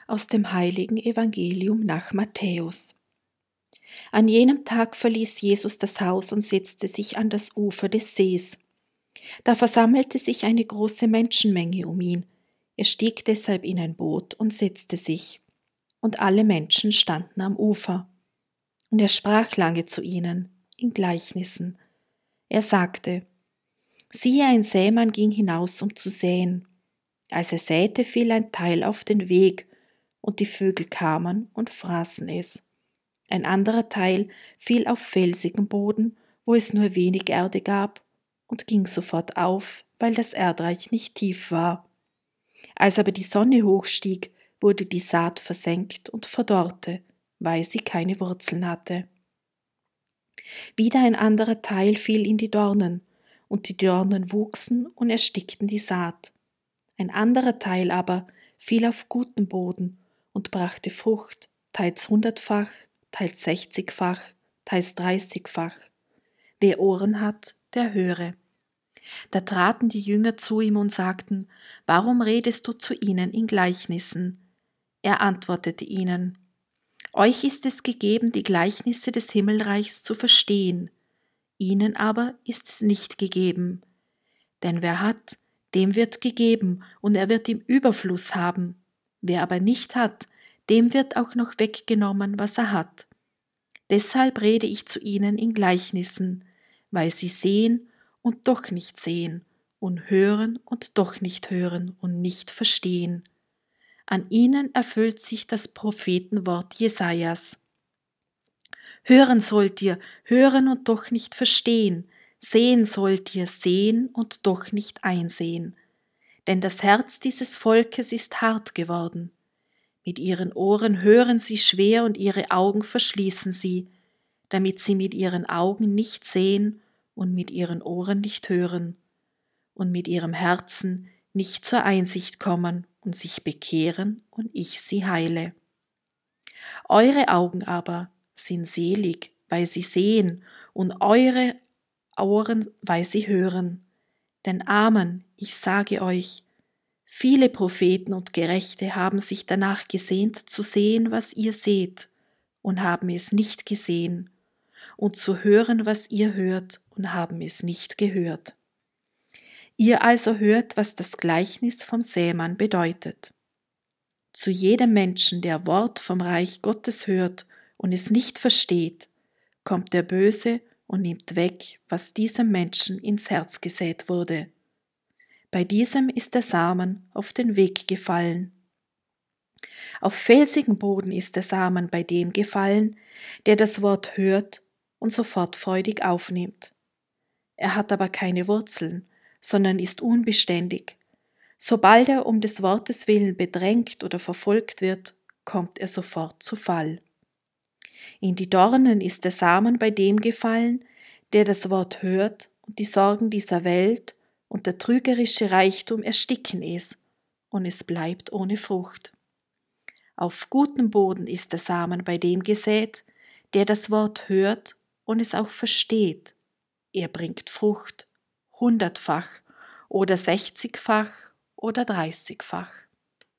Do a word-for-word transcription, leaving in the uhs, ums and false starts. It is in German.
Aus dem heiligen Evangelium nach Matthäus. An jenem Tag verließ Jesus das Haus und setzte sich an das Ufer des Sees. Da versammelte sich eine große Menschenmenge um ihn. Er stieg deshalb in ein Boot und setzte sich. Und alle Menschen standen am Ufer. Und er sprach lange zu ihnen, in Gleichnissen. Er sagte: Siehe, ein Sämann ging hinaus, um zu säen. Als er säte, fiel ein Teil auf den Weg, und die Vögel kamen und fraßen es. Ein anderer Teil fiel auf felsigen Boden, wo es nur wenig Erde gab, und ging sofort auf, weil das Erdreich nicht tief war. Als aber die Sonne hochstieg, wurde die Saat versenkt und verdorrte, weil sie keine Wurzeln hatte. Wieder ein anderer Teil fiel in die Dornen, und die Dornen wuchsen und erstickten die Saat. Ein anderer Teil aber fiel auf guten Boden und brachte Frucht, teils hundertfach, teils sechzigfach, teils dreißigfach. Wer Ohren hat, der höre. Da traten die Jünger zu ihm und sagten: Warum redest du zu ihnen in Gleichnissen? Er antwortete ihnen: Euch ist es gegeben, die Gleichnisse des Himmelreichs zu verstehen, ihnen aber ist es nicht gegeben. Denn wer hat, dem wird gegeben, und er wird im Überfluss haben. Wer aber nicht hat, dem wird auch noch weggenommen, was er hat. Deshalb rede ich zu ihnen in Gleichnissen, weil sie sehen und doch nicht sehen, und hören und doch nicht hören und nicht verstehen. An ihnen erfüllt sich das Prophetenwort Jesajas. Hören sollt ihr, hören und doch nicht verstehen, sehen sollt ihr, sehen und doch nicht einsehen. Denn das Herz dieses Volkes ist hart geworden. Mit ihren Ohren hören sie schwer und ihre Augen verschließen sie, damit sie mit ihren Augen nicht sehen und mit ihren Ohren nicht hören und mit ihrem Herzen nicht zur Einsicht kommen und sich bekehren und ich sie heile. Eure Augen aber sind selig, weil sie sehen, und eure Ohren, weil sie hören. Denn Amen, ich sage euch, viele Propheten und Gerechte haben sich danach gesehnt zu sehen, was ihr seht, und haben es nicht gesehen, und zu hören, was ihr hört, und haben es nicht gehört. Ihr also hört, was das Gleichnis vom Sämann bedeutet. Zu jedem Menschen, der Wort vom Reich Gottes hört und es nicht versteht, kommt der Böse und nimmt weg, was diesem Menschen ins Herz gesät wurde. Bei diesem ist der Samen auf den Weg gefallen. Auf felsigen Boden ist der Samen bei dem gefallen, der das Wort hört und sofort freudig aufnimmt. Er hat aber keine Wurzeln, sondern ist unbeständig. Sobald er um des Wortes willen bedrängt oder verfolgt wird, kommt er sofort zu Fall. In die Dornen ist der Samen bei dem gefallen, der das Wort hört, und die Sorgen dieser Welt und der trügerische Reichtum ersticken es, und es bleibt ohne Frucht. Auf gutem Boden ist der Samen bei dem gesät, der das Wort hört und es auch versteht. Er bringt Frucht, hundertfach oder sechzigfach oder dreißigfach.